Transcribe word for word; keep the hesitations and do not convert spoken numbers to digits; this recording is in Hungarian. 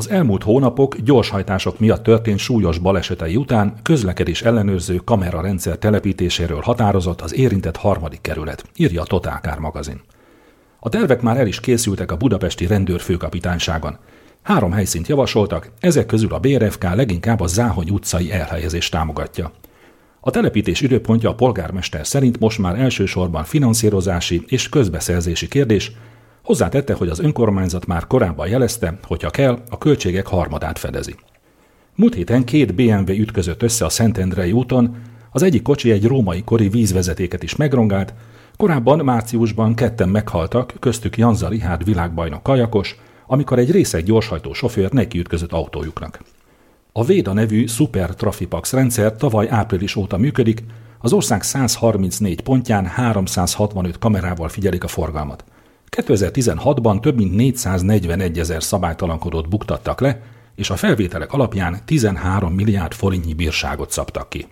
Az elmúlt hónapok gyorshajtások miatt történt súlyos balesetei után közlekedés ellenőrző kamerarendszer telepítéséről határozott az érintett harmadik kerület, írja a Total Car magazin. A tervek már el is készültek a budapesti rendőrfőkapitányságon. Három helyszínt javasoltak, ezek közül a bé er ef ká leginkább a Záhony utcai elhelyezést támogatja. A telepítés időpontja a polgármester szerint most már elsősorban finanszírozási és közbeszerzési kérdés. Hozzátette, hogy az önkormányzat már korábban jelezte, hogyha kell, a költségek harmadát fedezi. Múlt héten két bé em vé ütközött össze a Szentendrei úton, az egyik kocsi egy római kori vízvezetéket is megrongált, korábban márciusban ketten meghaltak, köztük Janza Richárd világbajnok kajakos, amikor egy részeg gyorshajtó sofőr nekiütközött autójuknak. A Véda nevű Super Trafipax rendszer tavaly április óta működik, az ország száz harmincnégy pontján háromszázhatvanöt kamerával figyelik a forgalmat. kétezer-tizenhatban több mint négyszáznegyvenegy ezer szabálytalankodót buktattak le, és a felvételek alapján tizenhárom milliárd forintnyi bírságot szabtak ki.